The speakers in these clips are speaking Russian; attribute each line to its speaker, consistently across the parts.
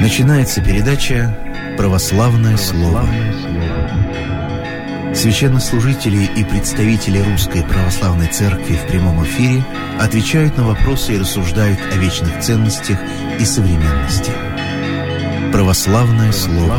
Speaker 1: Начинается передача «Православное слово». Священнослужители и представители Русской Православной Церкви в прямом эфире отвечают на вопросы и рассуждают о вечных ценностях и современности. «Православное слово».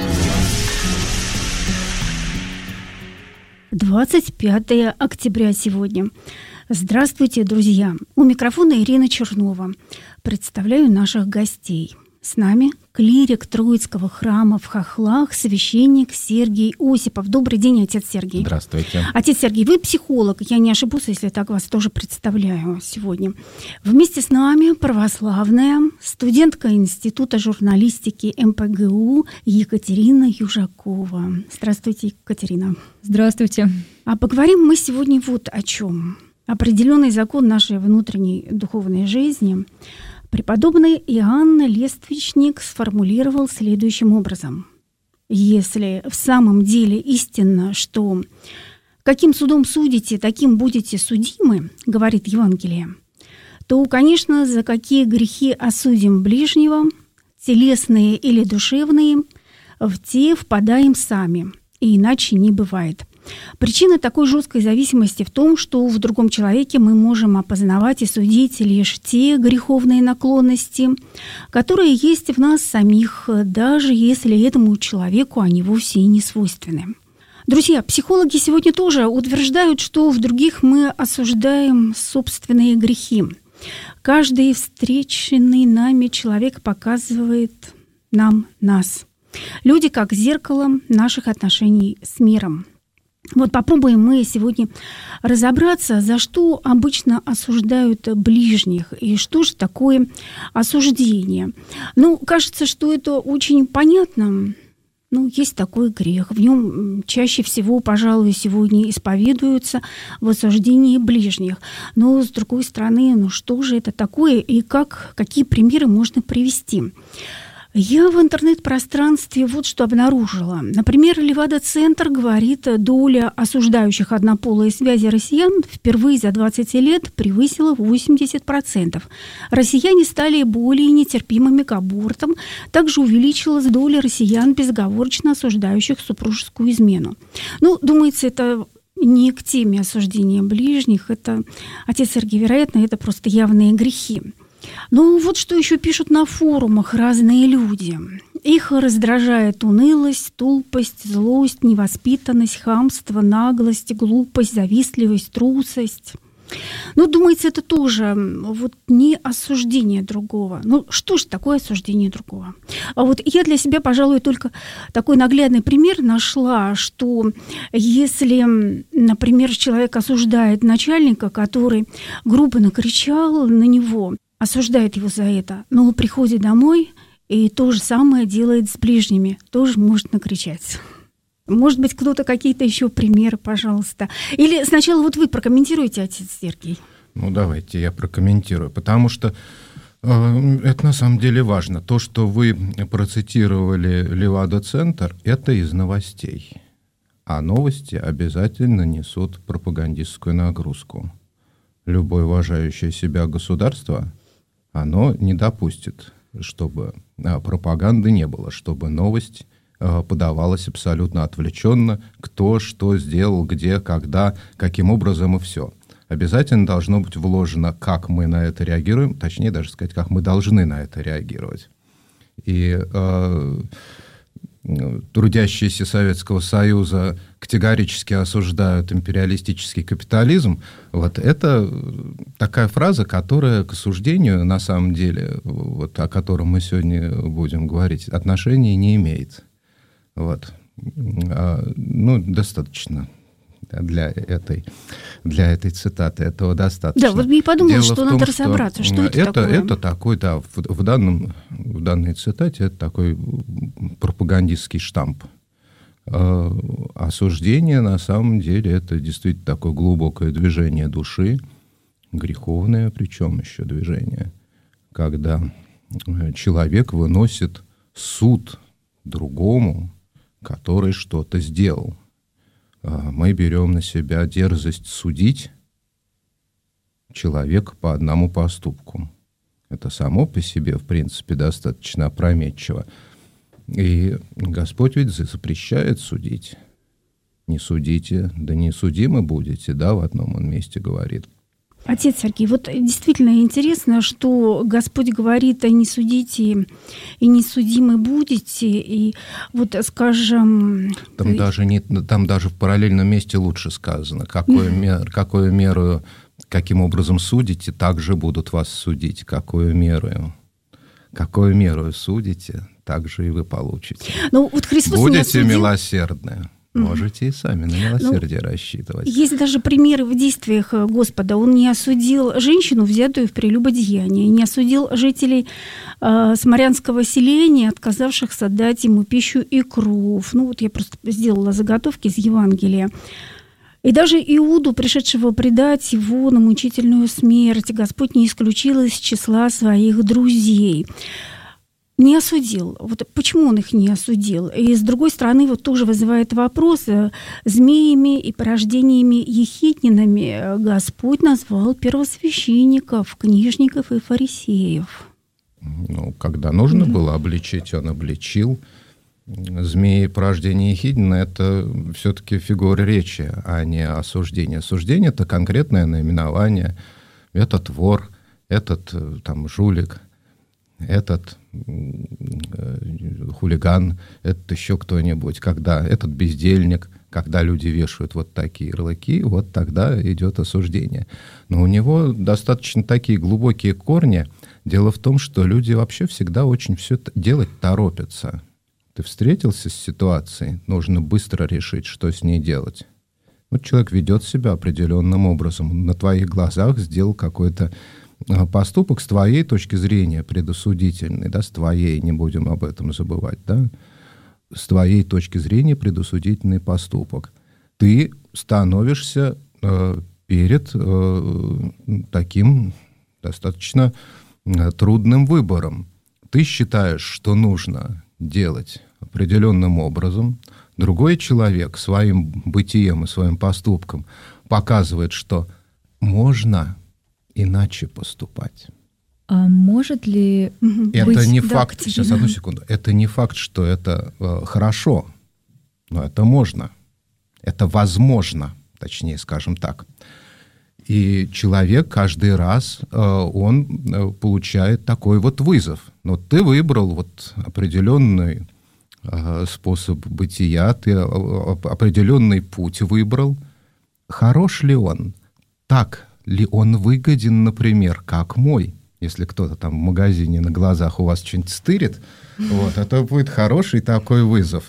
Speaker 2: 25 октября сегодня. Здравствуйте, друзья! У микрофона Ирина Чернова. Представляю наших гостей. С нами клирик Троицкого храма в Хохлах, священник Сергий Осипов. Добрый день, отец Сергий.
Speaker 3: Здравствуйте.
Speaker 2: Отец Сергий, вы психолог, я не ошибусь, если так вас тоже представляю сегодня. Вместе с нами православная студентка Института журналистики МПГУ Екатерина Южакова. Здравствуйте, Екатерина.
Speaker 4: Здравствуйте.
Speaker 2: А поговорим мы сегодня вот о чем. Определенный закон нашей внутренней духовной жизни преподобный Иоанн Лествичник сформулировал следующим образом. Если в самом деле истинно, что каким судом судите, таким будете судимы, говорит Евангелие, то, конечно, за какие грехи осудим ближнего, телесные или душевные, в те впадаем сами, и иначе не бывает. Причина такой жесткой зависимости в том, что в другом человеке мы можем опознавать и судить лишь те греховные наклонности, которые есть в нас самих, даже если этому человеку они вовсе и не свойственны. Друзья, психологи сегодня тоже утверждают, что в других мы осуждаем собственные грехи. Каждый встреченный нами человек показывает нам нас. Люди как зеркало наших отношений с миром. Вот попробуем мы сегодня разобраться, за что обычно осуждают ближних и что же такое осуждение. Кажется, что это очень понятно. Есть такой грех. В нем чаще всего, пожалуй, сегодня исповедуются в осуждении ближних. Но, с другой стороны, что же это такое и какие примеры можно привести? Я в интернет-пространстве вот что обнаружила. Например, Левада-центр говорит, доля осуждающих однополые связи россиян впервые за 20 лет превысила 80%. Россияне стали более нетерпимыми к абортам. Также увеличилась доля россиян, безоговорочно осуждающих супружескую измену. Думается, это не к теме осуждения ближних. Это, отец Сергий, вероятно, это просто явные грехи. Вот что еще пишут на форумах разные люди. Их раздражает унылость, тупость, злость, невоспитанность, хамство, наглость, глупость, завистливость, трусость. Думается, это тоже не осуждение другого. Что же такое осуждение другого? Я для себя, пожалуй, только такой наглядный пример нашла, что если, например, человек осуждает начальника, который грубо накричал на него, осуждает его за это, но приходит домой и то же самое делает с ближними, тоже может накричать. Может быть, кто-то какие-то еще примеры, пожалуйста. Или сначала вы прокомментируете, отец Сергий.
Speaker 3: Давайте я прокомментирую, потому что это на самом деле важно. То, что вы процитировали Левада-центр, это из новостей. А новости обязательно несут пропагандистскую нагрузку. Любое уважающее себя государство, оно не допустит, чтобы пропаганды не было, чтобы новость подавалась абсолютно отвлеченно, кто что сделал, где, когда, каким образом и все. Обязательно должно быть вложено, как мы на это реагируем, точнее даже сказать, как мы должны на это реагировать. И трудящиеся Советского Союза категорически осуждают империалистический капитализм. Это такая фраза, которая к осуждению, на самом деле, о котором мы сегодня будем говорить, отношения не имеет. Достаточно для этой цитаты. Этого достаточно.
Speaker 2: Да, я и подумала, что надо разобраться, что это такое.
Speaker 3: Это такой, в данной цитате это такой пропагандистский штамп. Осуждение, на самом деле, это действительно такое глубокое движение души, греховное причем еще движение, когда человек выносит суд другому, который что-то сделал. Мы берем на себя дерзость судить человека по одному поступку. Это само по себе, в принципе, достаточно опрометчиво. И Господь ведь запрещает судить. Не судите, да не судимы будете, да, в одном он месте говорит.
Speaker 2: Отец Сергей, вот действительно интересно, что Господь говорит, а не судите и не судимы будете. И вот, скажем...
Speaker 3: Там даже в параллельном месте лучше сказано, какую меру, каким образом судите, так же будут вас судить. Какую меру судите, так же и вы получите.
Speaker 2: Ну, вот Христос
Speaker 3: будете милосердны. Можете и сами на милосердие рассчитывать.
Speaker 2: Есть даже примеры в действиях Господа. Он не осудил женщину, взятую в прелюбодеянии, не осудил жителей самарянского селения, отказавшихся дать ему пищу и кров. Ну вот я просто сделала заготовки из Евангелия. И даже Иуду, пришедшего предать его на мучительную смерть, Господь не исключил из числа своих друзей. Не осудил. Вот почему он их не осудил? И с другой стороны, вот тоже вызывает вопрос. Змеями и порождениями ехиднинами Господь назвал первосвященников, книжников и фарисеев.
Speaker 3: Ну, когда нужно было обличить, он обличил. Змеи и порождение ехиднина — это все-таки фигура речи, а не осуждение. Осуждение — это конкретное наименование. Этот вор, этот там жулик, этот хулиган, этот еще кто-нибудь, когда этот бездельник, когда люди вешают вот такие ярлыки, вот тогда идет осуждение. Но у него достаточно такие глубокие корни. Дело в том, что люди вообще всегда очень все делать торопятся. Ты встретился с ситуацией, нужно быстро решить, что с ней делать. Вот человек ведет себя определенным образом, на твоих глазах сделал какой-то поступок с твоей точки зрения предосудительный, да, с твоей, не будем об этом забывать, да, с твоей точки зрения предосудительный поступок. Ты становишься перед таким достаточно трудным выбором. Ты считаешь, что нужно делать определенным образом. Другой человек своим бытием и своим поступком показывает, что можно иначе поступать.
Speaker 4: А может ли
Speaker 3: это
Speaker 4: быть...
Speaker 3: не факт, сейчас, одну секунду, это не факт, что это хорошо, но это можно, это возможно, точнее, скажем так. И человек каждый раз, он получает такой вот вызов. Но ты выбрал вот определенный способ бытия, ты определенный путь выбрал. Хорош ли он? Так ли он выгоден, например, как мой? Если кто-то там в магазине на глазах у вас что-нибудь стырит, вот, это будет хороший такой вызов.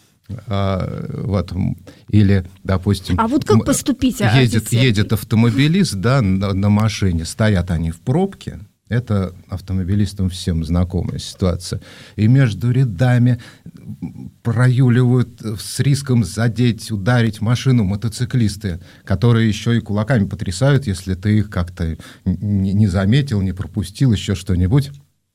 Speaker 3: Вот. Или, допустим...
Speaker 2: А вот как поступить?
Speaker 3: Едет автомобилист, да, на машине, стоят они в пробке. Это автомобилистам всем знакомая ситуация. И между рядами проюливают с риском задеть, ударить машину мотоциклисты, которые еще и кулаками потрясают, если ты их как-то не заметил, не пропустил, еще что-нибудь,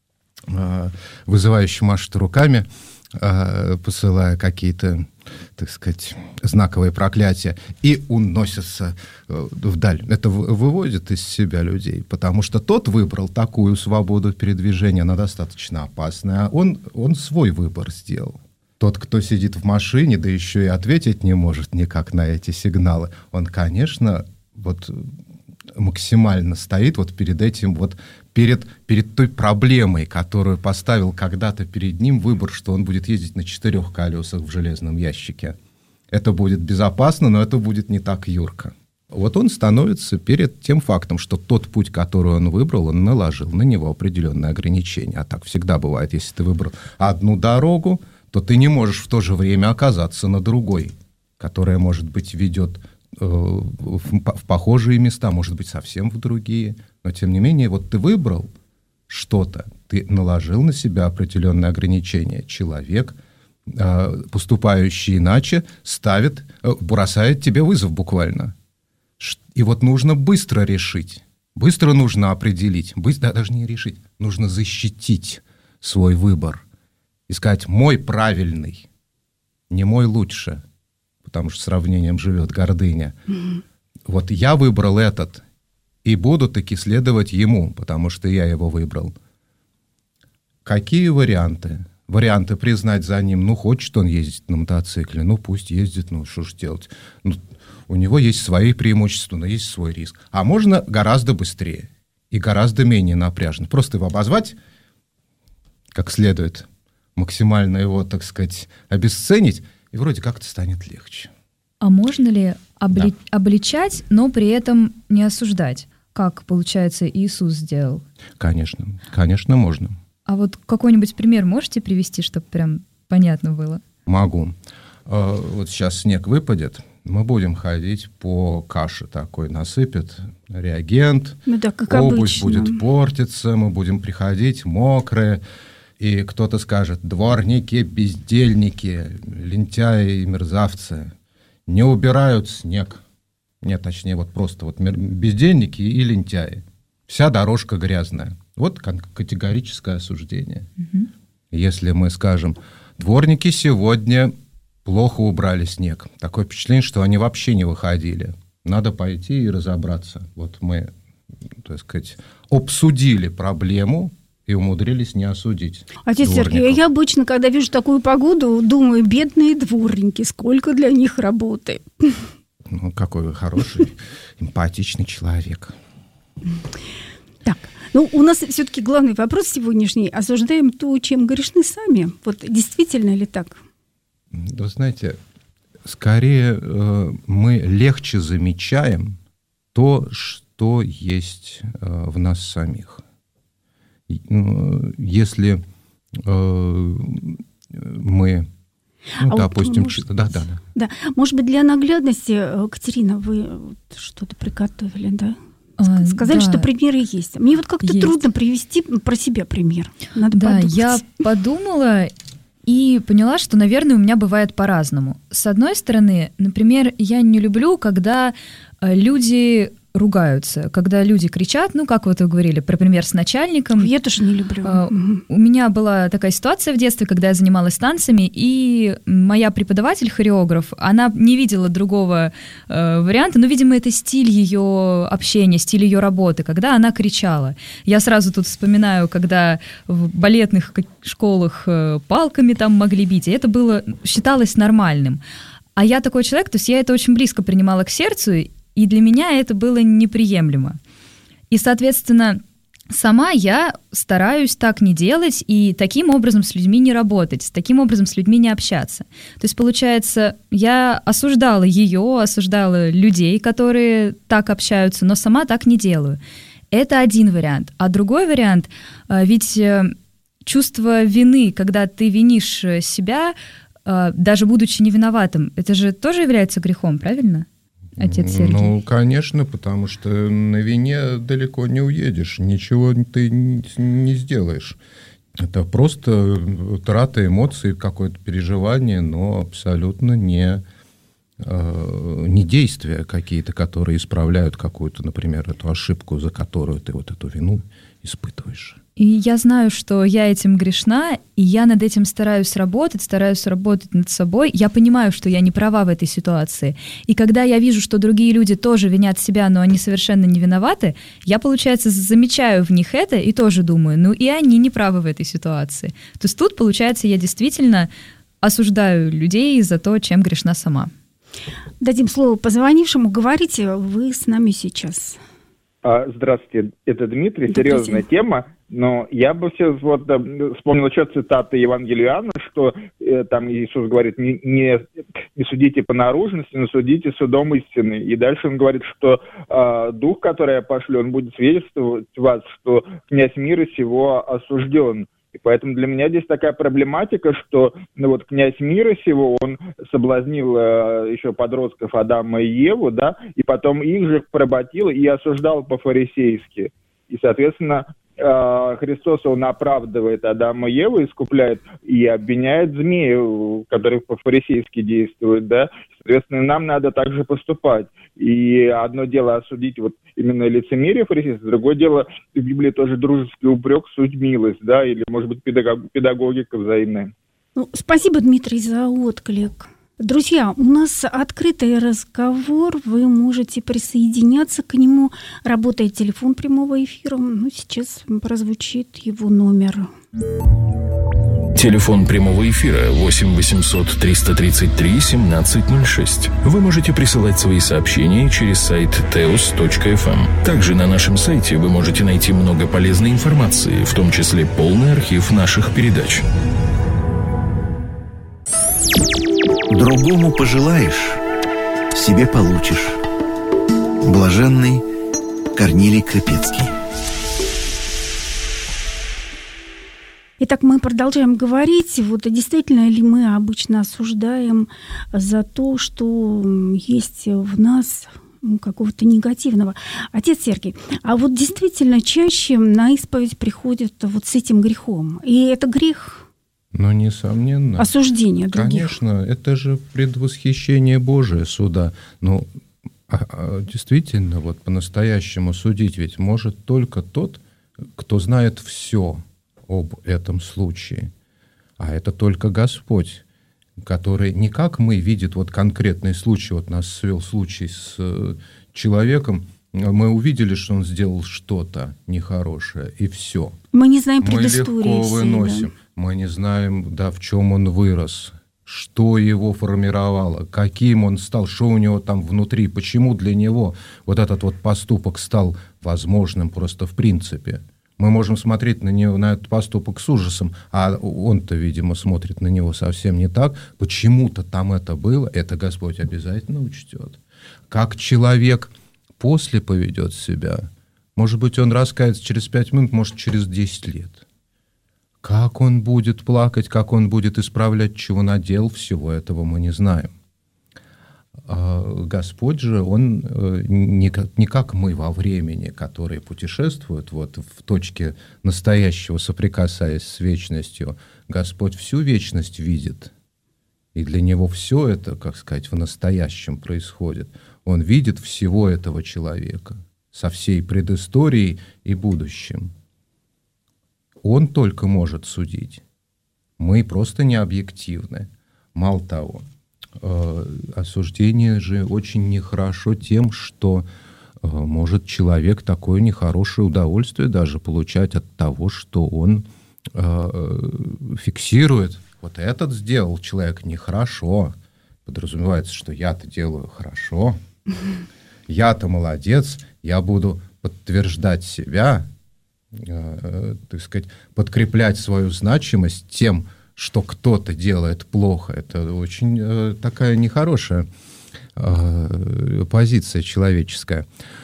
Speaker 3: вызывающе машут руками, посылая какие-то, так сказать, знаковые проклятия, и уносятся вдаль. Это выводит из себя людей, потому что тот выбрал такую свободу передвижения, она достаточно опасная, а он свой выбор сделал. Тот, кто сидит в машине, да еще и ответить не может никак на эти сигналы, он, конечно, вот максимально стоит вот перед этим вот перед той проблемой, которую поставил когда-то перед ним выбор, что он будет ездить на 4 колесах в железном ящике. Это будет безопасно, но это будет не так юрко. Вот он становится перед тем фактом, что тот путь, который он выбрал, он наложил на него определенные ограничения. А так всегда бывает, если ты выбрал одну дорогу, то ты не можешь в то же время оказаться на другой, которая, может быть, ведет в похожие места, может быть, совсем в другие. Но, тем не менее, вот ты выбрал что-то, ты наложил на себя определенные ограничения. Человек, поступающий иначе, бросает тебе вызов буквально. И вот нужно быстро решить, быстро нужно определить, даже не решить, нужно защитить свой выбор. И сказать, мой правильный, не мой лучше, потому что сравнением живет гордыня. Вот я выбрал этот, и буду таки следовать ему, потому что я его выбрал. Какие варианты? Варианты признать за ним, ну, хочет он ездить на мотоцикле, ну, пусть ездит, ну, что ж делать. Ну, у него есть свои преимущества, но есть свой риск. А можно гораздо быстрее и гораздо менее напряжно. Просто его обозвать как следует, максимально его, так сказать, обесценить, и вроде как-то станет легче.
Speaker 4: А можно ли обличать, но при этом не осуждать, как, получается, Иисус сделал?
Speaker 3: Конечно, конечно, можно.
Speaker 4: А вот какой-нибудь пример можете привести, чтобы прям понятно было?
Speaker 3: Могу. Вот сейчас снег выпадет, мы будем ходить по каше такой, насыпет реагент,
Speaker 2: ну да, как
Speaker 3: обувь
Speaker 2: обычно.
Speaker 3: будет портиться, мы будем приходить мокрые, и кто-то скажет: дворники, бездельники, лентяи и мерзавцы не убирают снег. Нет, точнее, вот просто вот бездельники и лентяи. Вся дорожка грязная. Вот категорическое осуждение. Угу. Если мы скажем: дворники сегодня плохо убрали снег. Такое впечатление, что они вообще не выходили. Надо пойти и разобраться. Вот мы, так сказать, обсудили проблему и умудрились не осудить.
Speaker 2: Отец Сергей, я обычно, когда вижу такую погоду, думаю: бедные дворники, сколько для них работы.
Speaker 3: Ну, какой вы хороший, эмпатичный человек.
Speaker 2: Так, ну, у нас все-таки главный вопрос сегодняшний. Осуждаем то, чем грешны сами. Вот действительно ли так?
Speaker 3: Вы знаете, скорее мы легче замечаем то, что есть в нас самих. Если мы, ну, допустим,
Speaker 2: Да, может быть, для наглядности, Катерина, вы что-то приготовили, да? Сказали, что примеры есть. Мне вот как-то трудно привести про себя пример. Надо подумать.
Speaker 4: Я подумала и поняла, что, наверное, у меня бывает по-разному. С одной стороны, например, я не люблю, когда люди ругаются, когда люди кричат, ну, как вот вы говорили, про пример с начальником.
Speaker 2: Я тоже не люблю.
Speaker 4: У меня была такая ситуация в детстве, когда я занималась танцами, и моя преподаватель-хореограф, она не видела другого варианта, но, видимо, это стиль ее общения, стиль ее работы, когда она кричала. Я сразу тут вспоминаю, когда в балетных школах палками там могли бить, и это было, считалось нормальным. А я такой человек, то есть я это очень близко принимала к сердцу, и для меня это было неприемлемо. И, соответственно, сама я стараюсь так не делать и таким образом с людьми не работать, таким образом с людьми не общаться. То есть, получается, я осуждала ее, осуждала людей, которые так общаются, но сама так не делаю. Это один вариант. А другой вариант, ведь чувство вины, когда ты винишь себя, даже будучи невиноватым, это же тоже является грехом, правильно? Отец Сергей.
Speaker 3: Ну, конечно, потому что на вине далеко не уедешь, ничего ты не сделаешь. Это просто трата эмоций, какое-то переживание, но абсолютно не действия какие-то, которые исправляют какую-то, например, эту ошибку, за которую ты вот эту вину испытываешь.
Speaker 4: И я знаю, что я этим грешна, и я над этим стараюсь работать над собой. Я понимаю, что я не права в этой ситуации. И когда я вижу, что другие люди тоже винят себя, но они совершенно не виноваты, я, получается, замечаю в них это и тоже думаю, ну и они не правы в этой ситуации. То есть тут, получается, я действительно осуждаю людей за то, чем грешна сама.
Speaker 2: Дадим слово позвонившему. Говорите, вы с нами сейчас.
Speaker 5: Здравствуйте, это Дмитрий. Серьезная тема, но я бы все вспомнил еще цитаты Евангелия Иоанна, что там Иисус говорит: не судите по наружности, но судите судом истины. И дальше он говорит, что Дух, который я пошлю, он будет свидетельствовать вас, что князь мира сего осужден. И поэтому для меня здесь такая проблематика, что князь мира сего, он соблазнил еще подростков Адама и Еву, да, и потом их же поработил и осуждал по-фарисейски. И, соответственно, Христос, он оправдывает Адама и Еву, искупляет и обвиняет змею, который по-фарисейски действует, да. Соответственно, нам надо так же поступать. И одно дело осудить именно лицемерие фарисейства, другое дело, в Библии тоже дружеский упрек, суть милость, да, или, может быть, педагогика взаимная.
Speaker 2: Ну, спасибо, Дмитрий, за отклик. Друзья, у нас открытый разговор, вы можете присоединяться к нему. Работает телефон прямого эфира, сейчас прозвучит его номер.
Speaker 6: Телефон прямого эфира 8 800 333 1706. Вы можете присылать свои сообщения через сайт teos.fm. Также на нашем сайте вы можете найти много полезной информации, в том числе полный архив наших передач.
Speaker 1: Другому пожелаешь, себе получишь. Блаженный Корнилий Крепецкий.
Speaker 2: Итак, мы продолжаем говорить. Действительно ли мы обычно осуждаем за то, что есть в нас какого-то негативного? Отец Сергий, а действительно чаще на исповедь приходят с этим грехом. И это грех?
Speaker 3: Несомненно.
Speaker 2: Осуждение других.
Speaker 3: Конечно, это же предвосхищение Божие суда. Действительно, по-настоящему судить ведь может только тот, кто знает все об этом случае. А это только Господь, который не как мы видит конкретный случай. Нас свел случай с человеком, мы увидели, что он сделал что-то нехорошее, и все.
Speaker 2: Мы не знаем предыстории.
Speaker 3: Мы легко выносим. Да? Мы не знаем, в чем он вырос, что его формировало, каким он стал, что у него там внутри, почему для него этот поступок стал возможным просто в принципе. Мы можем смотреть на этот поступок с ужасом, а он-то, видимо, смотрит на него совсем не так. Почему-то там это было, это Господь обязательно учтет. Как человек после поведет себя, может быть, он раскается через 5 минут, может, через 10 лет. Как он будет плакать, как он будет исправлять, чего наделал, всего этого мы не знаем. Господь же, Он не как мы во времени, которые путешествуют в точке настоящего, соприкасаясь с вечностью. Господь всю вечность видит, и для Него все это, в настоящем происходит. Он видит всего этого человека со всей предысторией и будущим. Он только может судить. Мы просто не объективны. Мало того, осуждение же очень нехорошо тем, что может человек такое нехорошее удовольствие даже получать от того, что он фиксирует. Этот сделал человек нехорошо. Подразумевается, что я-то делаю хорошо. Я-то молодец. Я буду подтверждать себя, подкреплять свою значимость тем, что кто-то делает плохо. Это очень такая нехорошая позиция человеческая.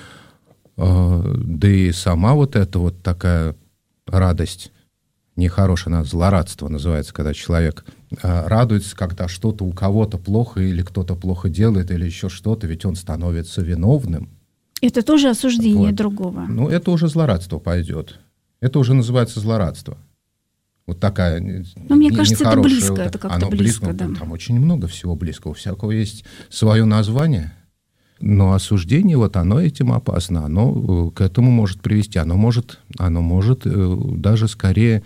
Speaker 3: Да и сама эта такая радость нехорошая, она злорадство называется, когда человек радуется, когда что-то у кого-то плохо, или кто-то плохо делает, или еще что-то, ведь он становится виновным.
Speaker 2: Это тоже осуждение другого.
Speaker 3: Это уже злорадство пойдет. Это уже называется злорадство. Такая
Speaker 2: мне кажется, это близко, это как-то близко. Да.
Speaker 3: Там очень много всего близкого. У всякого есть свое название. Но осуждение, оно этим опасно. Оно к этому может привести. Оно может даже скорее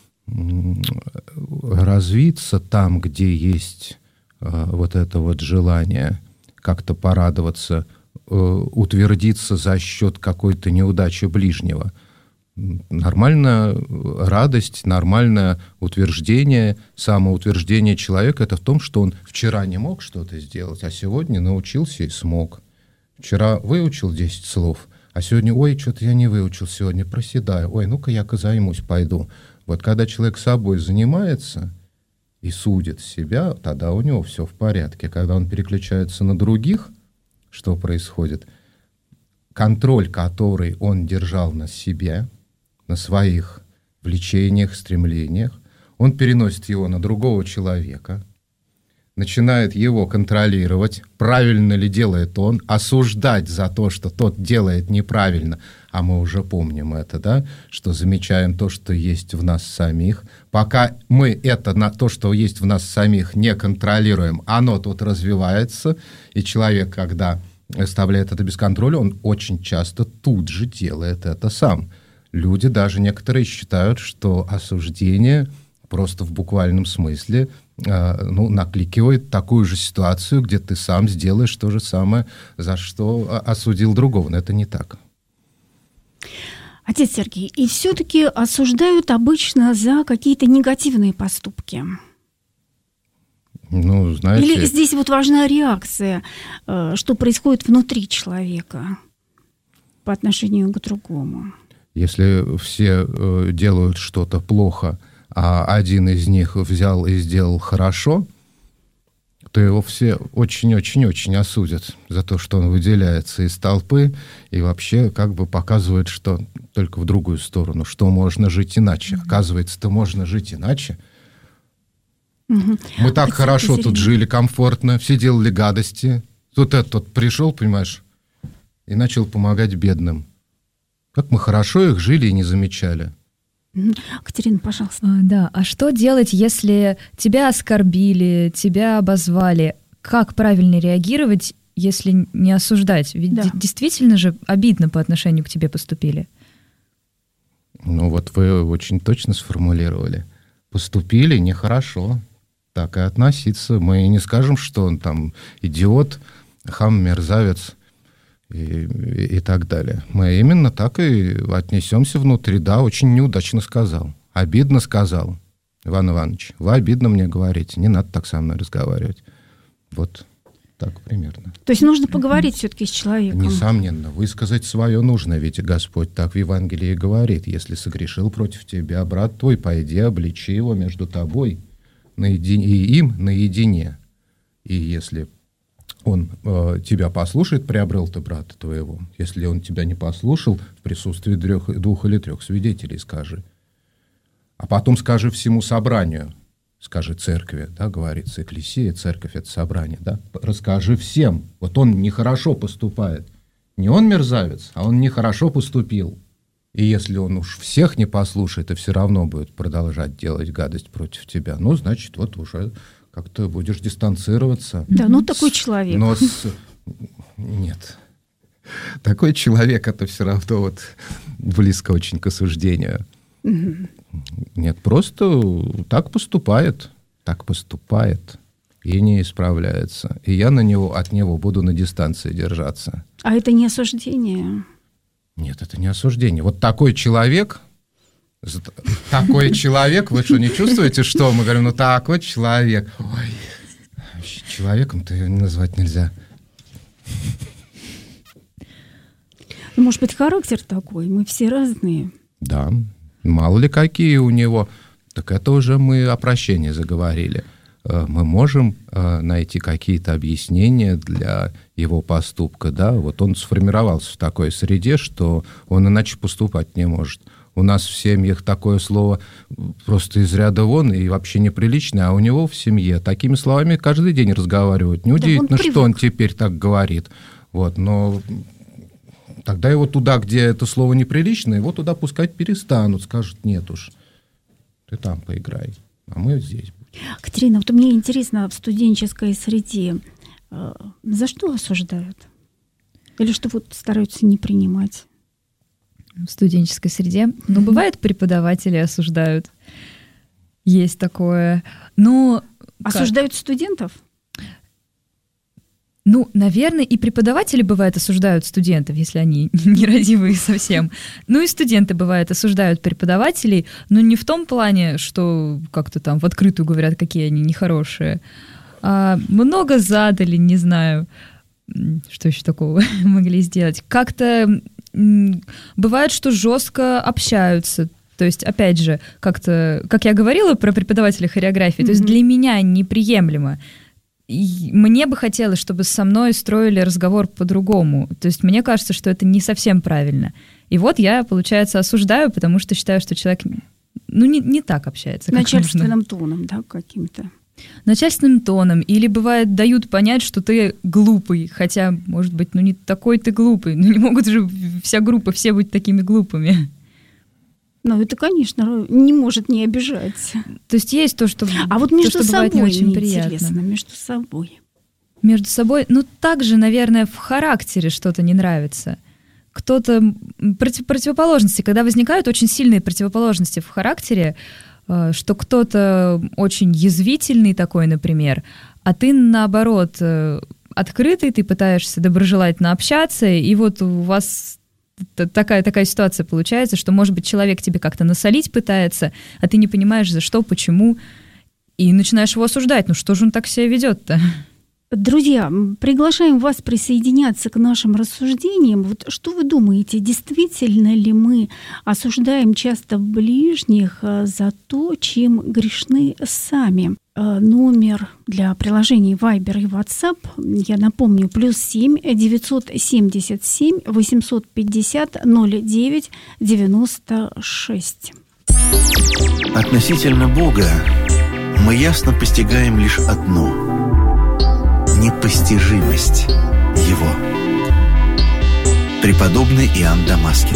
Speaker 3: развиться там, где есть это желание как-то порадоваться, утвердиться за счет какой-то неудачи ближнего. Нормальная радость, нормальное утверждение, самоутверждение человека — это в том, что он вчера не мог что-то сделать, а сегодня научился и смог. Вчера выучил 10 слов, а сегодня, что-то я не выучил сегодня, проседаю, ну-ка я-ка займусь, пойду. Когда человек собой занимается и судит себя, тогда у него все в порядке. Когда он переключается на других, что происходит? Контроль, который он держал на себе, на своих влечениях, стремлениях, он переносит его на другого человека, начинает его контролировать, правильно ли делает он, осуждать за то, что тот делает неправильно, а мы уже помним это, да, что замечаем то, что есть в нас самих. Пока мы то, что есть в нас самих, не контролируем, оно тут развивается, и человек, когда оставляет это без контроля, он очень часто тут же делает это сам. Люди, даже некоторые, считают, что осуждение просто в буквальном смысле накликивает такую же ситуацию, где ты сам сделаешь то же самое, за что осудил другого. Но это не так.
Speaker 2: Отец Сергей, и все-таки осуждают обычно за какие-то негативные поступки.
Speaker 3: Знаете...
Speaker 2: Или здесь вот важна реакция, что происходит внутри человека по отношению к другому.
Speaker 3: Если все делают что-то плохо, а один из них взял и сделал хорошо, то его все очень-очень-очень осудят за то, что он выделяется из толпы и вообще как бы показывает, что только в другую сторону, что можно жить иначе. Оказывается-то можно жить иначе. Мы так хорошо тут жили, комфортно, все делали гадости. Тут этот пришел, понимаешь, и начал помогать бедным. Как мы хорошо их жили и не замечали.
Speaker 2: Катерина, пожалуйста.
Speaker 4: Да, а что делать, если тебя оскорбили, тебя обозвали? Как правильно реагировать, если не осуждать? Ведь действительно же обидно по отношению к тебе поступили.
Speaker 3: Вот вы очень точно сформулировали. Поступили нехорошо. Так и относиться. Мы не скажем, что он там идиот, хам, мерзавец и так далее. Мы именно так и отнесемся внутри. Да, очень неудачно сказал. Обидно сказал. Иван Иванович, вы обидно мне говорите. Не надо так со мной разговаривать. Вот так примерно.
Speaker 2: То есть нужно поговорить все-таки с человеком.
Speaker 3: Несомненно. Высказать свое нужно. Ведь Господь так в Евангелии говорит. Если согрешил против тебя брат твой, пойди обличи его между тобой наедине, и им наедине. И если он тебя послушает, приобрел ты брата твоего. Если он тебя не послушал, в присутствии 2 или 3 свидетелей скажи. А потом скажи всему собранию, скажи церкви, да, говорится, экклесия, церковь — это собрание, да, расскажи всем. Вот он нехорошо поступает. Не он мерзавец, а он нехорошо поступил. И если он уж всех не послушает, и все равно будет продолжать делать гадость против тебя, значит, вот уже как-то будешь дистанцироваться.
Speaker 2: Да, такой человек.
Speaker 3: Нет. Такой человек — это все равно вот близко очень к осуждению. Нет, просто так поступает и не исправляется. И я от него буду на дистанции держаться.
Speaker 2: А это не осуждение?
Speaker 3: Нет, это не осуждение. Вот такой человек, вы что, не чувствуете, что мы говорим, такой человек. Ой, человеком-то его назвать нельзя.
Speaker 2: Может быть, характер такой, мы все разные.
Speaker 3: Да, мало ли какие у него. Так это уже мы о прощении заговорили. Мы можем найти какие-то объяснения для его поступка, да, вот он сформировался в такой среде, что он иначе поступать не может. У нас в семьях такое слово просто из ряда вон и вообще неприличное, а у него в семье такими словами каждый день разговаривают. Неудивительно, что он теперь так говорит. Вот, но тогда его туда, где это слово неприличное, его туда пускать перестанут, скажут, нет уж, ты там поиграй, а мы здесь.
Speaker 2: Катерина, вот мне интересно, в студенческой среде за что осуждают? Или что вот стараются не принимать?
Speaker 4: В студенческой среде? Бывает, преподаватели осуждают. Есть такое.
Speaker 2: Осуждают студентов?
Speaker 4: Наверное, и преподаватели, бывает, осуждают студентов, если они нерадивые совсем. И студенты, бывает, осуждают преподавателей, но не в том плане, что как-то там в открытую говорят, какие они нехорошие. А много задали, не знаю, что еще такого могли сделать. Как-то бывает, что жестко общаются. То есть, опять же, как-то, как я говорила про преподавателя хореографии, то есть для меня неприемлемо. И мне бы хотелось, чтобы со мной строили разговор по-другому. То есть мне кажется, что это не совсем правильно. И вот я, получается, осуждаю, потому что считаю, что человек не так общается.
Speaker 2: Начальственным тоном, да, каким-то?
Speaker 4: Начальственным тоном. Или, бывает, дают понять, что ты глупый. Хотя, может быть, не такой ты глупый. Не могут же вся группа, все быть такими глупыми.
Speaker 2: Это, конечно, не может не обижать.
Speaker 4: То есть есть то, что
Speaker 2: А вот между собой
Speaker 4: не очень
Speaker 2: интересно, между собой.
Speaker 4: Между собой, также, наверное, в характере что-то не нравится. Кто-то противоположности, когда возникают очень сильные противоположности в характере, что кто-то очень язвительный такой, например, а ты, наоборот, открытый, ты пытаешься доброжелательно общаться, и вот у вас такая ситуация получается, что, может быть, человек тебе как-то насолить пытается, а ты не понимаешь, за что, почему, и начинаешь его осуждать. Ну что же он так себя ведет-то?
Speaker 2: Друзья, приглашаем вас присоединяться к нашим рассуждениям. Вот что вы думаете, действительно ли мы осуждаем часто ближних за то, чем грешны сами? Номер для приложений Viber и WhatsApp, я напомню, +7 977 850 09 96.
Speaker 1: Относительно Бога мы ясно постигаем лишь одно — непостижимость Его. Преподобный Иоанн Дамаскин.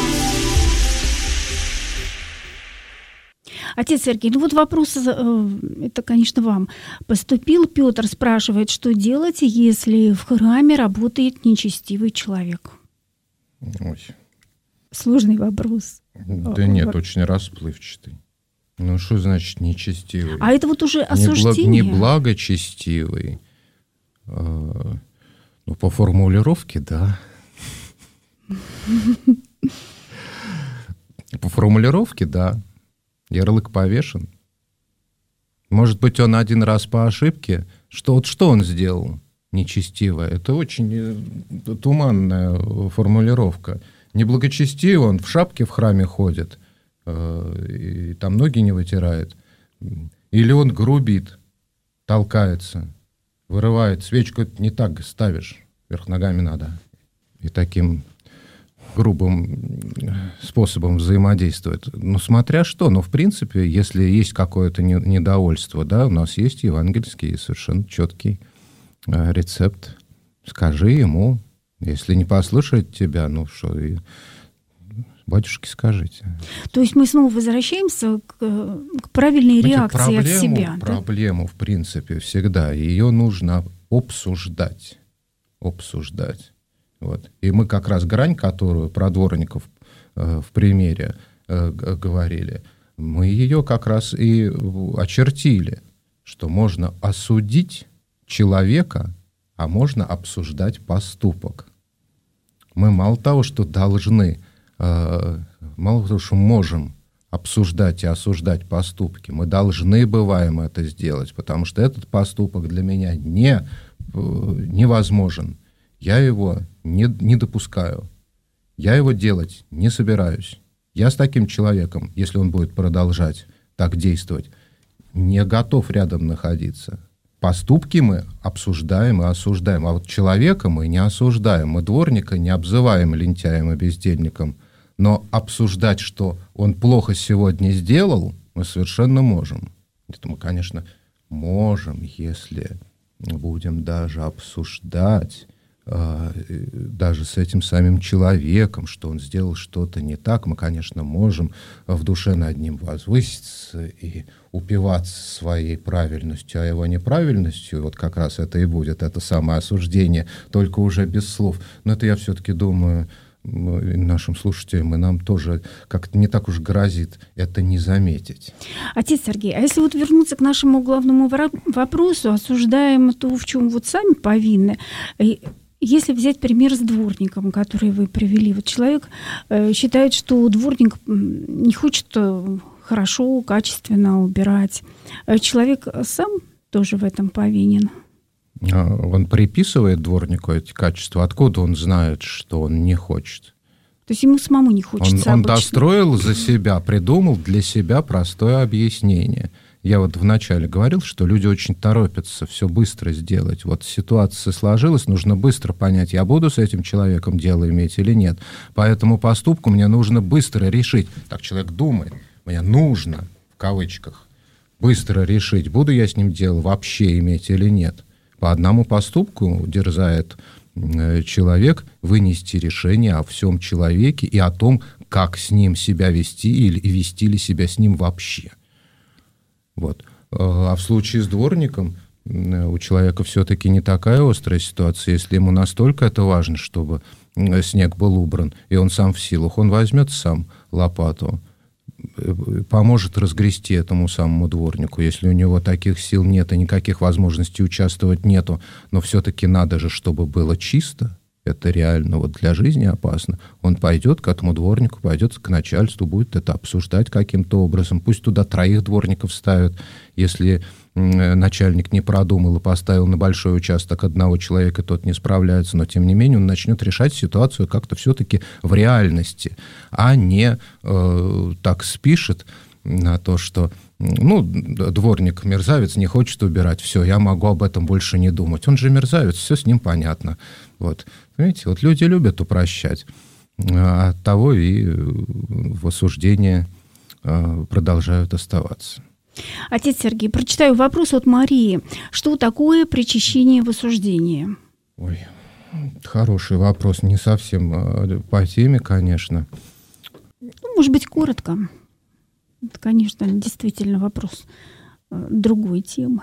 Speaker 2: Отец Сергей, ну вот вопрос, это, конечно, вам поступил. Петр спрашивает, что делать, если в храме работает нечестивый человек?
Speaker 3: Ой.
Speaker 2: Сложный вопрос.
Speaker 3: Да нет, очень расплывчатый. Ну, что значит нечестивый?
Speaker 2: А это вот уже осуждение?
Speaker 3: Не благочестивый. Ну, по формулировке, да. По формулировке, да. Ярлык повешен. Может быть, он один раз по ошибке. Что он сделал нечестивое? Это очень туманная формулировка. Неблагочестивый, он в шапке в храме ходит, и там ноги не вытирает. Или он грубит, толкается, вырывает свечку, не так ставишь, вверх ногами надо. И таким грубым способом взаимодействует. Ну, смотря что, но в принципе, если есть какое-то недовольство, да, у нас есть евангельский совершенно четкий рецепт. Скажи ему, если не послушает тебя, ну что, батюшке скажите.
Speaker 2: То есть мы снова возвращаемся к правильной реакции от себя.
Speaker 3: Проблему, в принципе, всегда. Ее нужно обсуждать. Вот. И мы как раз грань, которую про дворников в примере говорили, мы ее как раз и очертили, что можно осудить человека, а можно обсуждать поступок. Мы мало того, что должны, мало того, что можем обсуждать и осуждать поступки, мы должны, бываем, это сделать, потому что этот поступок для меня невозможен. Я его не допускаю. Я его делать не собираюсь. Я с таким человеком, если он будет продолжать так действовать, не готов рядом находиться. Поступки мы обсуждаем и осуждаем, а вот человека мы не осуждаем. Мы дворника не обзываем лентяем и бездельником, но обсуждать, что он плохо сегодня сделал, мы совершенно можем. Это мы, конечно, можем, если будем даже обсуждать, даже с этим самим человеком, что он сделал что-то не так, мы, конечно, можем в душе над ним возвыситься и упиваться своей правильностью, а его неправильностью, вот как раз это и будет, это самое осуждение, только уже без слов. Но это я все-таки думаю, нашим слушателям и нам тоже как-то не так уж грозит это не заметить.
Speaker 2: Отец Сергей, а если вот вернуться к нашему главному вопросу, осуждаем то, в чем вот сами повинны, если взять пример с дворником, который вы привели, вот человек считает, что дворник не хочет хорошо, качественно убирать. Человек сам тоже в этом повинен.
Speaker 3: Он приписывает дворнику эти качества. Откуда он знает, что он не хочет?
Speaker 2: То есть ему самому не хочется.
Speaker 3: Он достроил за себя, придумал для себя простое объяснение. Я вот вначале говорил, что люди очень торопятся все быстро сделать. Вот ситуация сложилась, нужно быстро понять, я буду с этим человеком дело иметь или нет. По этому поступку мне нужно быстро решить. Так человек думает, мне нужно, в кавычках, быстро решить, буду я с ним дело вообще иметь или нет. По одному поступку дерзает человек вынести решение о всем человеке и о том, как с ним себя вести или вести ли себя с ним вообще. Вот. А в случае с дворником у человека все-таки не такая острая ситуация. Если ему настолько это важно, чтобы снег был убран, и он сам в силах, он возьмет сам лопату, поможет разгрести этому самому дворнику, если у него таких сил нет и никаких возможностей участвовать нету, но все-таки надо же, чтобы было чисто, это реально вот для жизни опасно, он пойдет к этому дворнику, пойдет к начальству, будет это обсуждать каким-то образом, пусть туда 3 дворников ставят, если начальник не продумал и поставил на большой участок 1 человека, тот не справляется, но тем не менее он начнет решать ситуацию как-то все-таки в реальности, а не так спишет на то, что дворник мерзавец, не хочет убирать, все, я могу об этом больше не думать. Он же мерзавец, все с ним понятно. Вот. Понимаете, вот люди любят упрощать, а оттого и в осуждении продолжают оставаться.
Speaker 2: Отец Сергей, прочитаю вопрос от Марии. Что такое причащение в осуждении?
Speaker 3: Ой, хороший вопрос, не совсем по теме, конечно.
Speaker 2: Может быть, коротко. Это, конечно, действительно вопрос другой темы.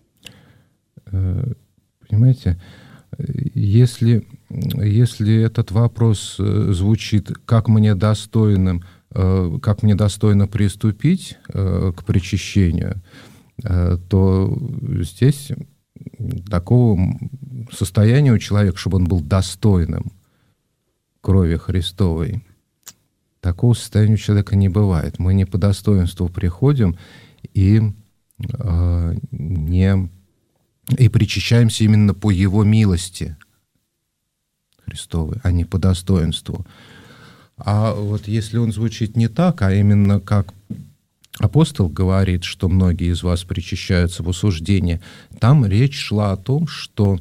Speaker 3: Понимаете, если этот вопрос звучит, как мне достойно приступить к причащению, то здесь такого состояния у человека, чтобы он был достойным крови Христовой, такого состояния у человека не бывает. Мы не по достоинству приходим и причащаемся именно по Его милости Христовой, а не по достоинству. А вот если он звучит не так, а именно как апостол говорит, что многие из вас причащаются в осуждении, там речь шла о том, что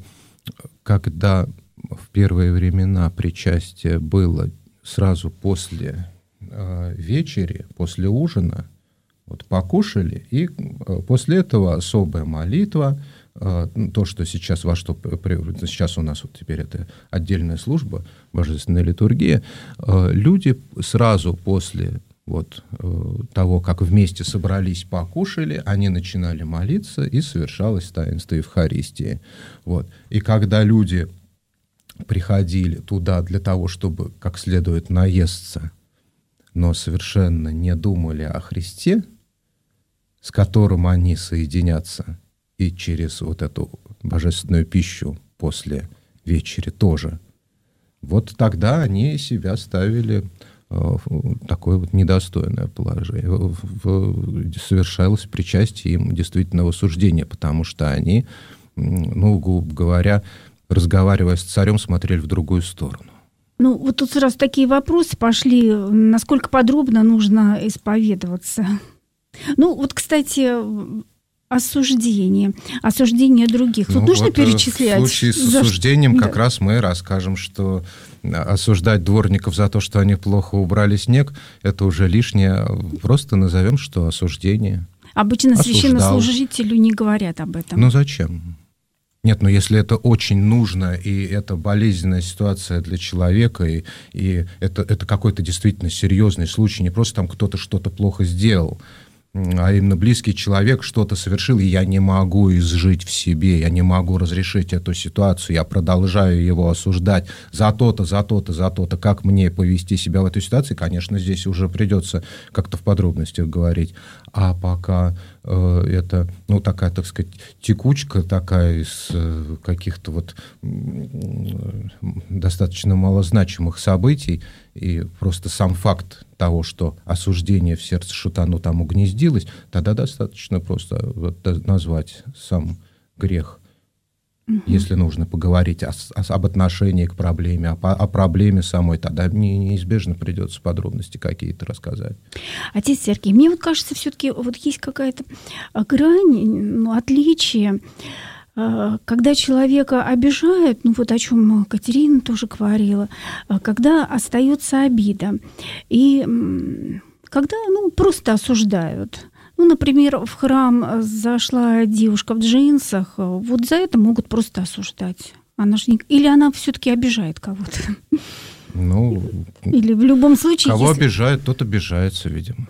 Speaker 3: когда в первые времена причастие было сразу после вечери, после ужина, вот покушали, и после этого особая молитва, то, что сейчас сейчас у нас вот теперь это отдельная служба, божественная литургия, люди сразу после вот того, как вместе собрались, покушали, они начинали молиться, и совершалось таинство Евхаристии. Вот. И когда люди приходили туда для того, чтобы как следует наесться, но совершенно не думали о Христе, с которым они соединятся, и через вот эту божественную пищу после вечери тоже, вот тогда они себя ставили в такое вот недостойное положение. Совершалось причастие им действительно в осуждение, потому что они, грубо говоря, разговаривая с царем, смотрели в другую сторону.
Speaker 2: Вот тут сразу такие вопросы пошли, насколько подробно нужно исповедоваться. Кстати, осуждение других. Тут нужно перечислять.
Speaker 3: В случае с осуждением как раз мы расскажем, что осуждать дворников за то, что они плохо убрали снег, это уже лишнее. Просто назовем, что осуждение.
Speaker 2: Обычно священнослужителю не говорят об этом.
Speaker 3: Зачем? Нет, если это очень нужно, и это болезненная ситуация для человека, и это какой-то действительно серьезный случай, не просто там кто-то что-то плохо сделал, а именно близкий человек что-то совершил, и я не могу изжить в себе, я не могу разрешить эту ситуацию, я продолжаю его осуждать за то-то, как мне повести себя в этой ситуации, конечно, здесь уже придется как-то в подробностях говорить. А пока это, такая, так сказать, текучка такая из каких-то вот достаточно малозначимых событий, и просто сам факт того, что осуждение в сердце шутану там угнездилось, тогда достаточно просто назвать сам грех. Если нужно поговорить об отношении к проблеме, о проблеме самой, тогда неизбежно придется подробности какие-то рассказать.
Speaker 2: Отец Сергей, мне кажется, все-таки есть какая-то грань, отличие, когда человека обижают, о чем Катерина тоже говорила, когда остается обида, и когда просто осуждают. Например, в храм зашла девушка в джинсах, вот за это могут просто осуждать. Или она все-таки обижает кого-то? Или в любом случае...
Speaker 3: Кого обижает, тот обижается, видимо.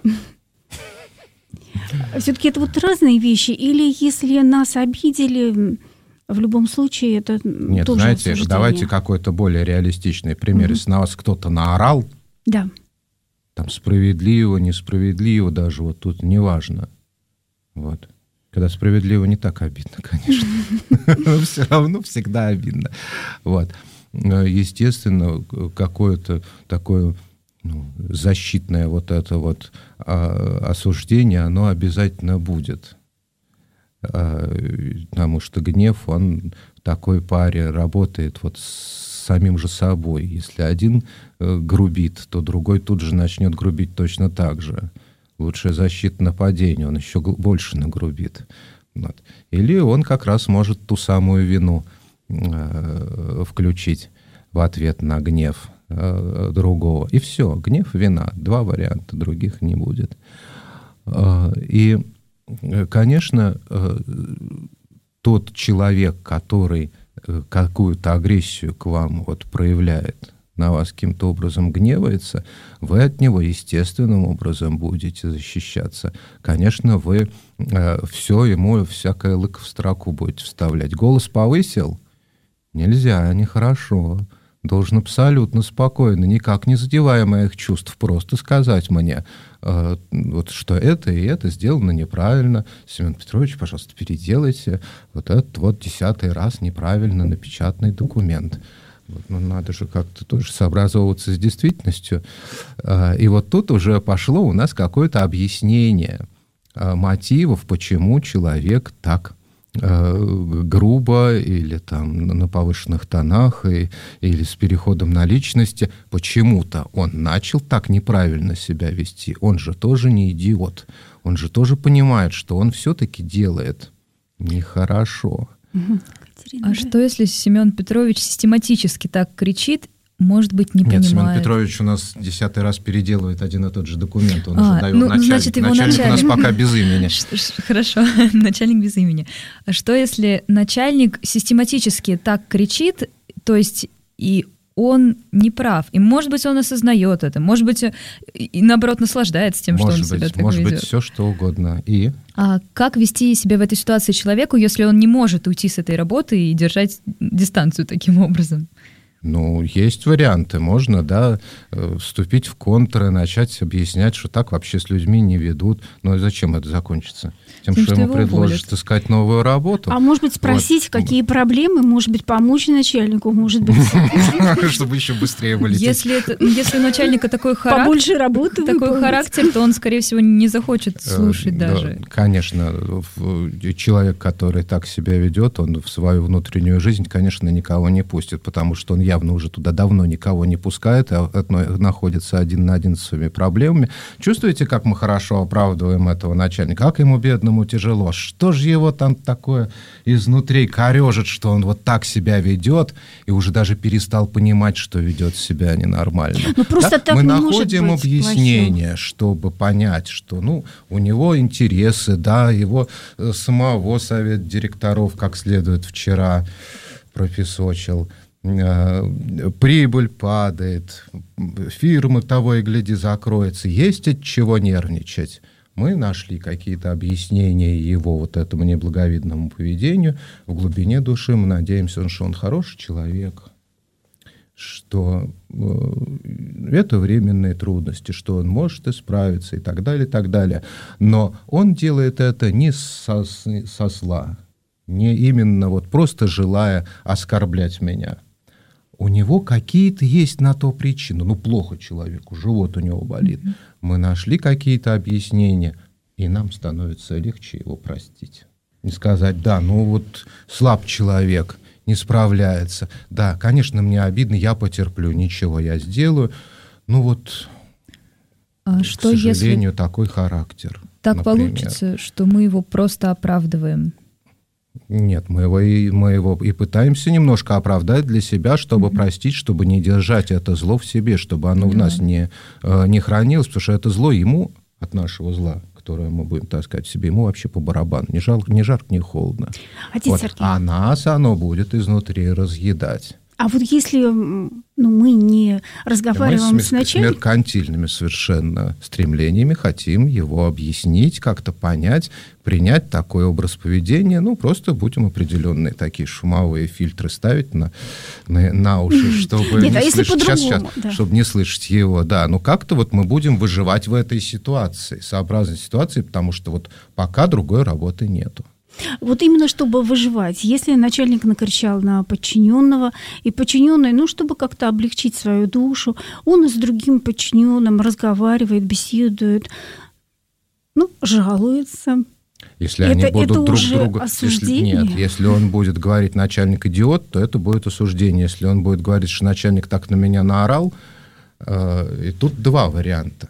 Speaker 2: Все-таки это разные вещи? Или если нас обидели, в любом случае это
Speaker 3: Нет,
Speaker 2: тоже
Speaker 3: знаете,
Speaker 2: осуждение?
Speaker 3: давайте какой-то более реалистичный пример. Если на вас кто-то наорал,
Speaker 2: да,
Speaker 3: там справедливо, несправедливо, даже вот тут неважно. Вот. Когда справедливо, не так обидно, конечно. Но все равно всегда обидно. Вот. Естественно, какое-то такое защитное вот это вот осуждение, оно обязательно будет. Потому что гнев, он в такой паре работает вот с самим же собой. Если один грубит, то другой тут же начнет грубить точно так же. Лучшая защита нападения, он еще больше нагрубит. Вот. Или он как раз может ту самую вину включить в ответ на гнев другого. И все, гнев, вина. Два варианта, других не будет. И, конечно, тот человек, который какую-то агрессию к вам вот проявляет, на вас каким-то образом гневается, вы от него естественным образом будете защищаться. Конечно, вы все ему, всякое лыко в строку будете вставлять. Голос повысил? Нельзя, нехорошо. Должен абсолютно спокойно, никак не задевая моих чувств, просто сказать мне, вот, что это и это сделано неправильно. Семен Петрович, пожалуйста, переделайте вот этот вот 10-й раз неправильно напечатанный документ. Вот, ну, надо же как-то тоже сообразовываться с действительностью. И вот тут уже пошло у нас какое-то объяснение мотивов, почему человек так грубо или там на повышенных тонах или с переходом на личности. Почему-то он начал так неправильно себя вести. Он же тоже не идиот. Он же тоже понимает, что он все-таки делает нехорошо.
Speaker 4: А что, если Семен Петрович систематически так кричит, может быть, не понимает?
Speaker 3: Нет, Семен Петрович у нас 10-й раз переделывает один и тот же документ. Он уже дает начальник.
Speaker 4: Значит, его
Speaker 3: начальник у нас пока без имени.
Speaker 4: Хорошо, начальник без имени. А что, если начальник систематически так кричит, то есть и он не прав, и, может быть, он осознает это, может быть, и, наоборот, наслаждается тем, что он себя так ведет.
Speaker 3: Может быть, все что угодно. И?
Speaker 4: А как вести себя в этой ситуации человеку, если он не может уйти с этой работы и держать дистанцию таким образом?
Speaker 3: Ну, есть варианты. Можно, да, вступить в контры, начать объяснять, что так вообще с людьми не ведут. Но зачем это закончится? Тем, что ему предложат искать новую работу.
Speaker 2: А может быть, спросить, какие проблемы, может быть, помочь начальнику, может быть...
Speaker 3: Чтобы еще быстрее вылететь.
Speaker 4: Если у начальника такой
Speaker 2: побольше работы,
Speaker 4: такой характер, то он, скорее всего, не захочет слушать даже.
Speaker 3: Конечно, человек, который так себя ведет, он в свою внутреннюю жизнь, конечно, никого не пустит, потому что он явно уже туда давно никого не пускает, а находится один на один с своими проблемами. Чувствуете, как мы хорошо оправдываем этого начальника? Как ему, бедному, тяжело? Что же его там такое изнутри корежит, что он вот так себя ведет и уже даже перестал понимать, что ведет себя ненормально?
Speaker 2: Просто так
Speaker 3: мы
Speaker 2: не
Speaker 3: находим
Speaker 2: может быть
Speaker 3: объяснение,
Speaker 2: плохим.
Speaker 3: чтобы понять, что у него интересы, да, его самого совет директоров как следует вчера пропесочил. Прибыль падает, фирма того и гляди закроется, есть от чего нервничать. Мы нашли какие-то объяснения его вот этому неблаговидному поведению. В глубине души мы надеемся, что он хороший человек, что это временные трудности, что он может исправиться и так далее, и так далее. Но он делает это не со зла, не именно вот просто желая оскорблять меня. У него какие-то есть на то причины. Плохо человеку, живот у него болит. Мы нашли какие-то объяснения, и нам становится легче его простить. Не сказать, да, слаб человек, не справляется. Да, конечно, мне обидно, я потерплю, ничего я сделаю.
Speaker 4: К
Speaker 3: сожалению, такой характер.
Speaker 4: Так
Speaker 3: например.
Speaker 4: Получится, что мы его просто оправдываем.
Speaker 3: Нет, мы его и пытаемся немножко оправдать для себя, чтобы простить, чтобы не держать это зло в себе, чтобы оно в нас не хранилось, потому что это зло ему от нашего зла, которое мы будем таскать в себе, ему вообще по барабану, ни жарко, ни холодно.
Speaker 2: Отец Сергей.
Speaker 3: А нас оно будет изнутри разъедать.
Speaker 2: А вот если мы не разговариваем с начальником...
Speaker 3: с меркантильными совершенно стремлениями хотим его объяснить, как-то понять, принять такой образ поведения, просто будем определенные такие шумовые фильтры ставить на уши, чтобы чтобы не слышать его. Да, как-то мы будем выживать в этой ситуации, сообразной ситуации, потому что пока другой работы нету.
Speaker 2: Вот именно чтобы выживать, если начальник накричал на подчиненного, и подчиненный, чтобы как-то облегчить свою душу, он с другим подчиненным разговаривает, беседует, жалуется.
Speaker 3: Если они будут друг друга... Если он будет говорить «начальник идиот», то это будет осуждение. Если он будет говорить, что начальник так на меня наорал, и тут два варианта.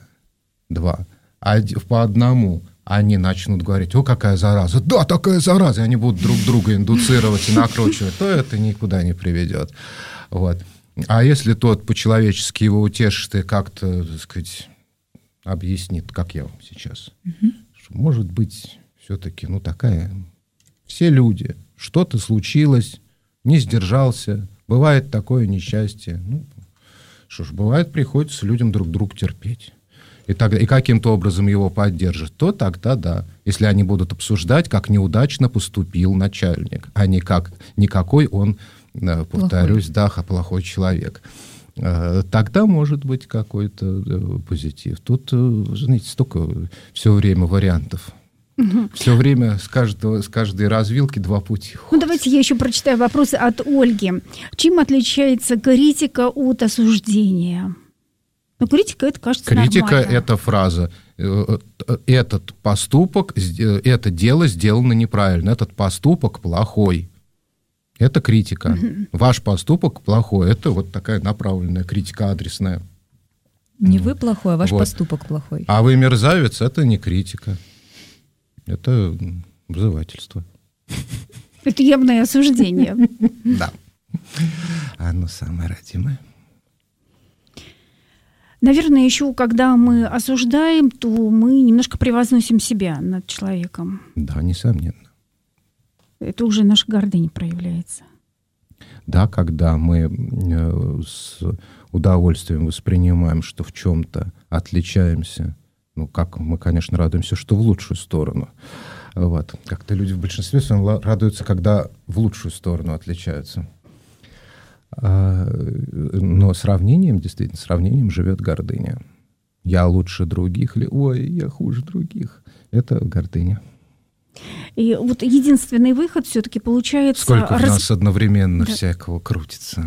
Speaker 3: По одному они начнут говорить: «О, какая зараза!» «Да, такая зараза!» И они будут друг друга индуцировать и накручивать, то это никуда не приведет. А если тот по-человечески его утешит и как-то, так сказать, объяснит, как я вам сейчас, что, может быть, все-таки, такая... Все люди, что-то случилось, не сдержался, бывает такое несчастье. Что ж, бывает, приходится людям друг друга терпеть. И каким-то образом его поддержат, то тогда да. Если они будут обсуждать, как неудачно поступил начальник, а не никакой он, повторюсь, плохой человек, тогда может быть какой-то позитив. Тут, знаете, столько все время вариантов. Все время с каждой развилки два пути.
Speaker 2: Давайте я еще прочитаю вопросы от Ольги. Чем отличается критика от осуждения? Критика, это кажется нормально.
Speaker 3: Критика – это фраза. Этот поступок, это дело сделано неправильно. Этот поступок плохой. Это критика. Ваш поступок плохой. Это такая направленная критика, адресная.
Speaker 4: Не вы плохой, а ваш поступок плохой.
Speaker 3: А вы мерзавец – это не критика. Это обзывательство.
Speaker 2: Это явное осуждение.
Speaker 3: Да. Оно самое родимое.
Speaker 2: Наверное, еще когда мы осуждаем, то мы немножко превозносим себя над человеком.
Speaker 3: Да, несомненно.
Speaker 2: Это уже наша гордыня проявляется.
Speaker 3: Да, когда мы с удовольствием воспринимаем, что в чем-то отличаемся, как мы, конечно, радуемся, что в лучшую сторону. Как-то люди в большинстве своем радуются, когда в лучшую сторону отличаются. Но сравнением живет гордыня. Я лучше других, или ой, я хуже других. Это гордыня.
Speaker 2: И единственный выход все-таки получается...
Speaker 3: Сколько в нас одновременно всякого крутится.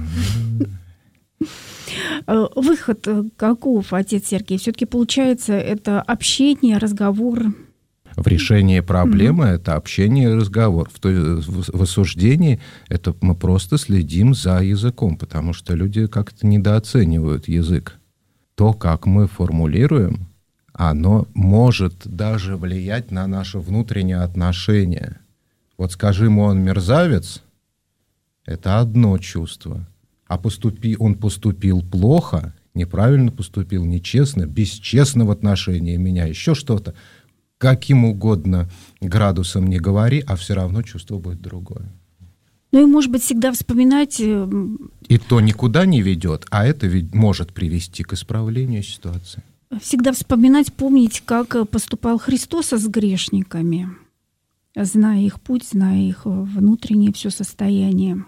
Speaker 2: Выход каков, отец Сергей? Все-таки получается это общение, разговор...
Speaker 3: В решении проблемы это общение и разговор. В осуждении это мы просто следим за языком, потому что люди как-то недооценивают язык. То, как мы формулируем, оно может даже влиять на наше внутреннее отношение. Скажи ему, он мерзавец, это одно чувство. А он поступил плохо, неправильно поступил, нечестно, бесчестно в отношении меня, еще что-то. Каким угодно градусом не говори, а все равно чувство будет другое.
Speaker 2: И, может быть, всегда вспоминать...
Speaker 3: И то никуда не ведет, а это ведь может привести к исправлению ситуации.
Speaker 2: Всегда вспоминать, помнить, как поступал Христос с грешниками, зная их путь, зная их внутреннее все состояние.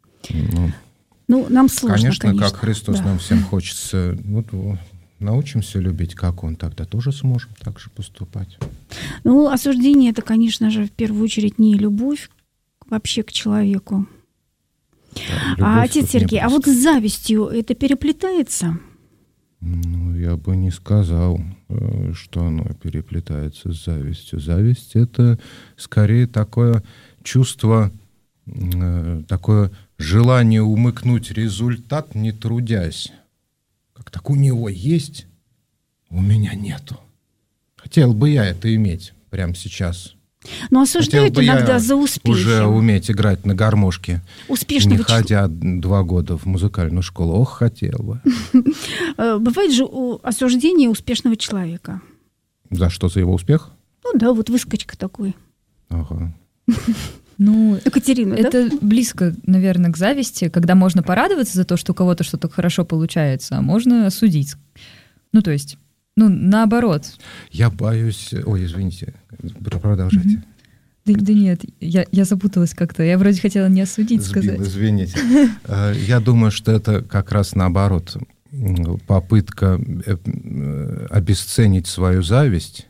Speaker 2: Нам сложно, конечно.
Speaker 3: Как Христос, нам всем хочется... Научимся любить, как он, тогда тоже сможем так же поступать.
Speaker 2: Осуждение – это, конечно же, в первую очередь не любовь вообще к человеку. Да, отец Сергей, а с завистью это переплетается?
Speaker 3: Я бы не сказал, что оно переплетается с завистью. Зависть – это скорее такое чувство, такое желание умыкнуть результат, не трудясь. Так у него есть, у меня нету. Хотел бы я это иметь прямо сейчас.
Speaker 2: Осуждают иногда за успехи.
Speaker 3: Уже уметь играть на гармошке, не ходя 2 года в музыкальную школу. Хотел бы.
Speaker 2: Бывает же осуждение успешного человека.
Speaker 3: За что? За его успех?
Speaker 2: Выскочка такой.
Speaker 3: Ага.
Speaker 2: Ну, Екатерина,
Speaker 4: это близко, наверное, к зависти, когда можно порадоваться за то, что у кого-то что-то хорошо получается, а можно осудить. Ну, то есть, наоборот.
Speaker 3: Я боюсь... Ой, извините, продолжайте.
Speaker 4: Да нет, я запуталась как-то. Я вроде хотела не осудить, сказать.
Speaker 3: Извините. Я думаю, что это как раз наоборот. Попытка обесценить свою зависть,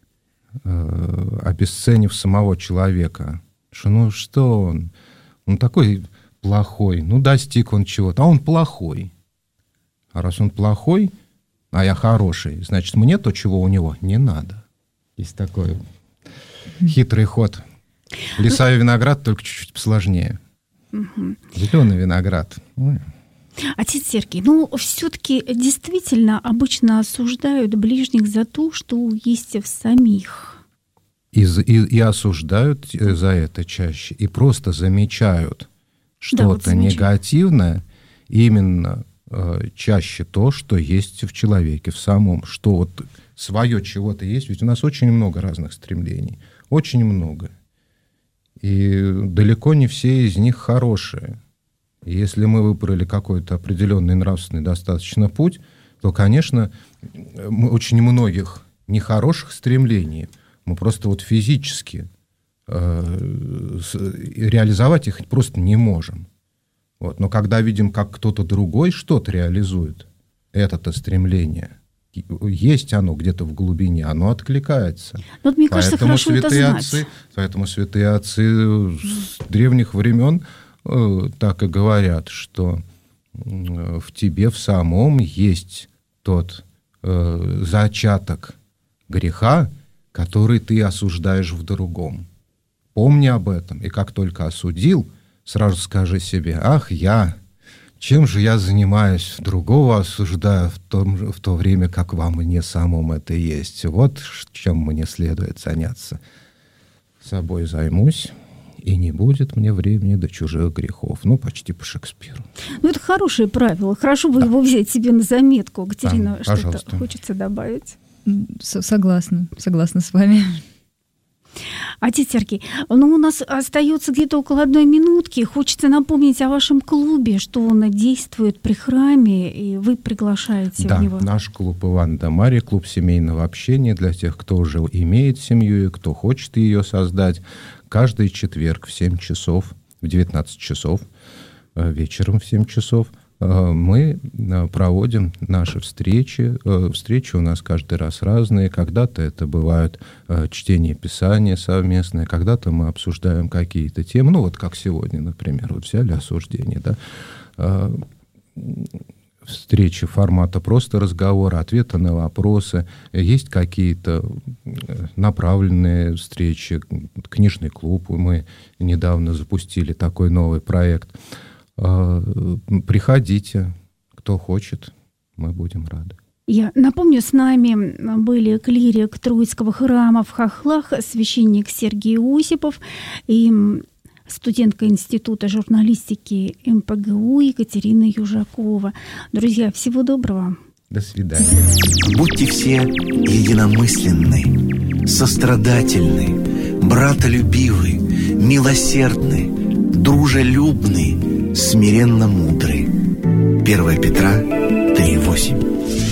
Speaker 3: обесценив самого человека. Что он такой плохой, достиг он чего-то, а он плохой. А раз он плохой, а я хороший, значит, мне то, чего у него, не надо. Есть такой хитрый ход. Лиса и виноград, только чуть-чуть посложнее. Зеленый виноград.
Speaker 2: Отец Сергий, все-таки действительно обычно осуждают ближних за то, что есть в самих.
Speaker 3: И осуждают за это чаще, и просто замечают что-то негативное, именно чаще то, что есть в человеке, в самом, что вот свое чего-то есть, ведь у нас очень много разных стремлений, очень много, и далеко не все из них хорошие. Если мы выбрали какой-то определенный нравственный достаточно путь, то, конечно, очень многих нехороших стремлений мы просто вот физически реализовать их просто не можем. Вот. Но когда видим, как кто-то другой что-то реализует, это стремление, есть оно где-то в глубине, оно откликается.
Speaker 2: Мне кажется, хорошо это знать.
Speaker 3: Поэтому святые отцы с древних времен так и говорят, что в тебе в самом есть тот зачаток греха, который ты осуждаешь в другом. Помни об этом, и как только осудил, сразу скажи себе: ах, чем же я занимаюсь, другого осуждаю в то время, как во мне самом это есть. Вот чем мне следует заняться. Собой займусь, и не будет мне времени до чужих грехов. Почти по Шекспиру.
Speaker 2: Это хорошее правило. Хорошо бы его взять себе на заметку. Катерина, что-то хочется добавить?
Speaker 4: Согласна с вами.
Speaker 2: Отец Сергий, у нас остается где-то около 1 минутки. Хочется напомнить о вашем клубе, что он действует при храме, и вы приглашаете в него.
Speaker 3: Да, наш клуб Ивана да Марья, клуб семейного общения для тех, кто уже имеет семью и кто хочет ее создать. Каждый четверг в 7 часов, в 19 часов, вечером в 7 часов мы проводим наши встречи. Встречи у нас каждый раз разные. Когда-то это бывают чтение Писания совместное, когда-то мы обсуждаем какие-то темы. Как сегодня, например, взяли осуждение, да? Встречи формата просто разговора, ответы на вопросы. Есть какие-то направленные встречи. Книжный клуб. Мы недавно запустили такой новый проект. Приходите, кто хочет, мы будем рады.
Speaker 2: Я напомню, с нами были клирик Троицкого храма в Хохлах, священник Сергий Осипов и студентка Института журналистики МПГУ Екатерина Южакова. Друзья, всего доброго.
Speaker 3: До свидания.
Speaker 1: Будьте все единомысленны, сострадательны, братолюбивы, милосердны, дружелюбны, смиренно мудры. 1 Петра 3:8.